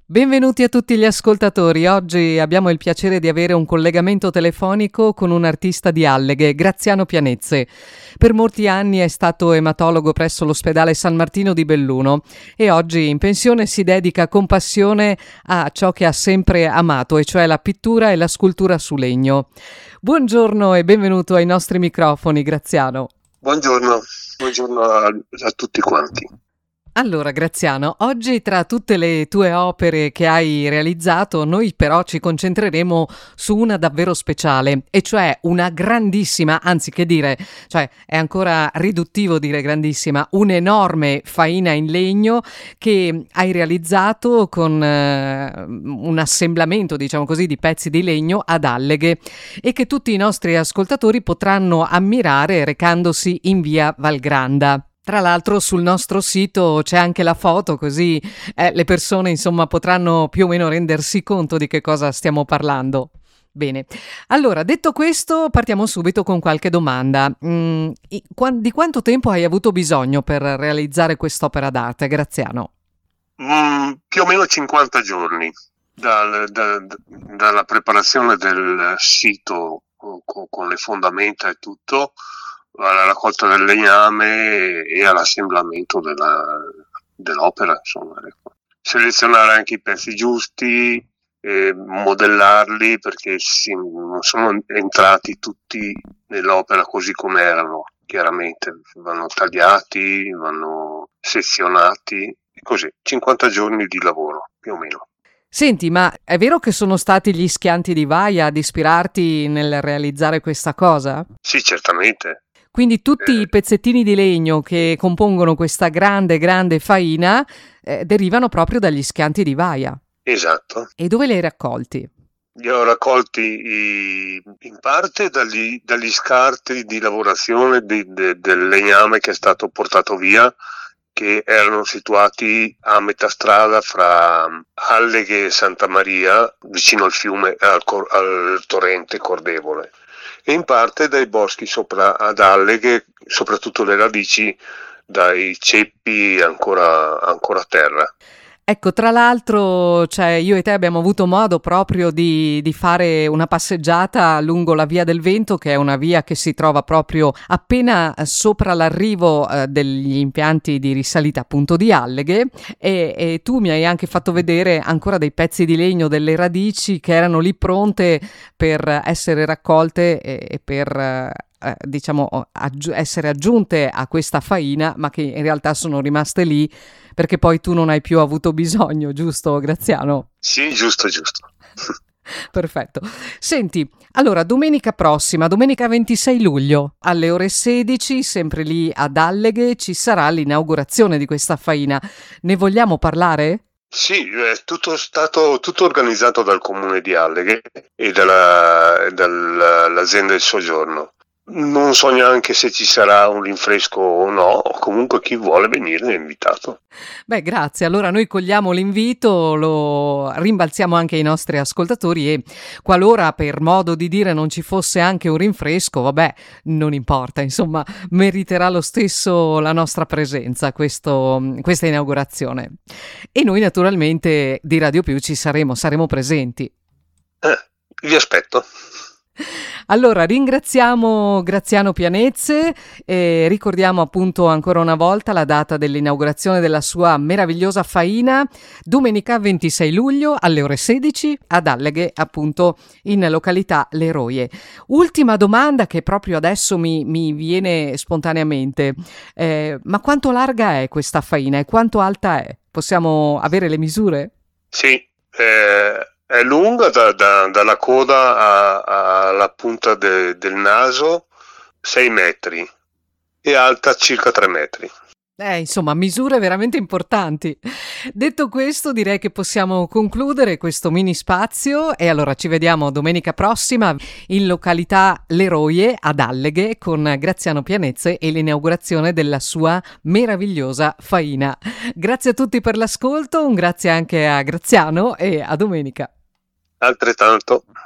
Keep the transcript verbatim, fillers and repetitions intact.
Benvenuti a tutti gli ascoltatori. Oggi abbiamo il piacere di avere un collegamento telefonico con un artista di Alleghe, Graziano Pianezze. Per molti anni è stato ematologo presso l'ospedale San Martino di Belluno e oggi in pensione si dedica con passione a ciò che ha sempre amato, e cioè la pittura e la scultura su legno. Buongiorno e benvenuto ai nostri microfoni, Graziano. Buongiorno, buongiorno a, a tutti quanti. Allora Graziano, oggi tra tutte le tue opere che hai realizzato, noi però ci concentreremo su una davvero speciale, e cioè una grandissima, anzi che dire, cioè è ancora riduttivo dire grandissima, un'enorme faina in legno che hai realizzato con eh, un assemblamento, diciamo così, di pezzi di legno ad Alleghe e che tutti i nostri ascoltatori potranno ammirare recandosi in via Valgranda. Tra l'altro sul nostro sito c'è anche la foto, così eh, le persone insomma potranno più o meno rendersi conto di che cosa stiamo parlando. Bene, allora detto questo partiamo subito con qualche domanda. Mm, di quanto tempo hai avuto bisogno per realizzare quest'opera d'arte, Graziano? Mm, più o meno cinquanta giorni dal, da, dalla preparazione del sito con, con le fondamenta e tutto, alla raccolta del legname e all'assemblamento della, dell'opera, insomma, ecco. Selezionare anche i pezzi giusti, eh, modellarli perché si, non sono entrati tutti nell'opera così come erano, chiaramente vanno tagliati, vanno sezionati e così, cinquanta giorni di lavoro più o meno. Senti, ma è vero che sono stati gli schianti di Vaia ad ispirarti nel realizzare questa cosa? Sì, certamente. Quindi tutti eh. i pezzettini di legno che compongono questa grande, grande faina eh, derivano proprio dagli schianti di Vaia. Esatto. E dove li hai raccolti? Li ho raccolti in parte dagli, dagli scarti di lavorazione di, de, del legname che è stato portato via, che erano situati a metà strada fra Alleghe e Santa Maria, vicino al fiume, al, al torrente Cordevole. E in parte dai boschi sopra ad Alleghe, soprattutto le radici, dai ceppi ancora, ancora a terra. Ecco, tra l'altro, cioè, io e te abbiamo avuto modo proprio di, di fare una passeggiata lungo la Via del Vento, che è una via che si trova proprio appena sopra l'arrivo eh, degli impianti di risalita appunto di Alleghe, e, e tu mi hai anche fatto vedere ancora dei pezzi di legno, delle radici che erano lì pronte per essere raccolte e, e per... Eh, diciamo aggi- essere aggiunte a questa faina, ma che in realtà sono rimaste lì perché poi tu non hai più avuto bisogno, giusto Graziano? Sì, giusto, giusto. Perfetto. Senti, allora domenica prossima, domenica ventisei luglio, alle ore sedici, sempre lì ad Alleghe, ci sarà l'inaugurazione di questa faina. Ne vogliamo parlare? Sì, è tutto stato tutto organizzato dal comune di Alleghe e dalla, dall'azienda del soggiorno. Non so neanche se ci sarà un rinfresco o no, comunque chi vuole venire è invitato. Beh, grazie. Allora noi cogliamo l'invito, lo rimbalziamo anche ai nostri ascoltatori e qualora per modo di dire non ci fosse anche un rinfresco, vabbè, non importa, insomma, meriterà lo stesso la nostra presenza, questo, questa inaugurazione. E noi naturalmente di Radio Più ci saremo, saremo presenti. Eh, vi aspetto. Allora ringraziamo Graziano Pianezze e ricordiamo appunto ancora una volta la data dell'inaugurazione della sua meravigliosa faina, domenica ventisei luglio alle ore sedici ad Alleghe, appunto in località Le Roie. Ultima domanda che proprio adesso mi, mi viene spontaneamente, eh, ma quanto larga è questa faina e quanto alta è? Possiamo avere le misure? Sì, eh... è lunga da, da, dalla coda a, a, alla punta de, del naso sei metri e alta circa tre metri. Eh, insomma, misure veramente importanti. Detto questo, direi che possiamo concludere questo mini spazio e allora ci vediamo domenica prossima in località Le Roie ad Alleghe con Graziano Pianezze e l'inaugurazione della sua meravigliosa faina. Grazie a tutti per l'ascolto, un grazie anche a Graziano e a domenica. Altrettanto.